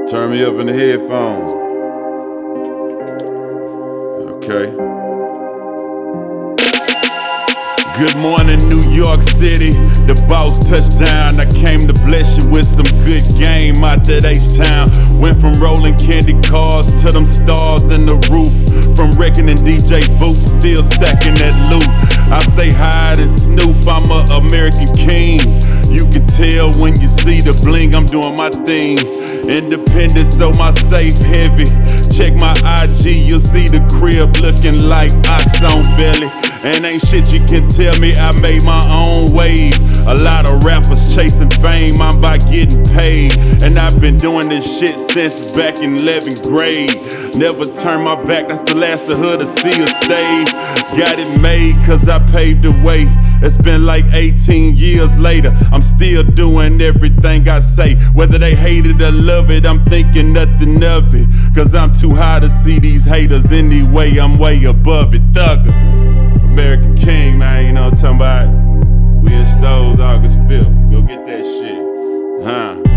Turn me up in the headphones. Okay. Good morning, New York City. The boss touched down. I came to bless you with some good game out that H-Town. Went from rolling candy cars to them stars in the roof. From wrecking in DJ boots, still stacking that loot. I stay high and Snoop, I'm a American king. You can tell when you see the bling, I'm doing my thing. Independent, so my safe heavy. Check my IG, you'll see the crib looking like ox on belly. And ain't shit you can tell me, I made my own wave. A lot of rappers chasing fame, I'm about getting paid. And I've been doing this shit since back in 11th grade. Never turn my back, that's the last the hood to see a stage. Got it made cause I paved the way. It's been like 18 years later, I'm still doing everything I say. Whether they hate it or love it, I'm thinking nothing of it. Cause I'm too high to see these haters anyway, I'm way above it. Thugger, American King, man, you know what I'm talking about? We in Stoves August 5th, go get that shit, huh?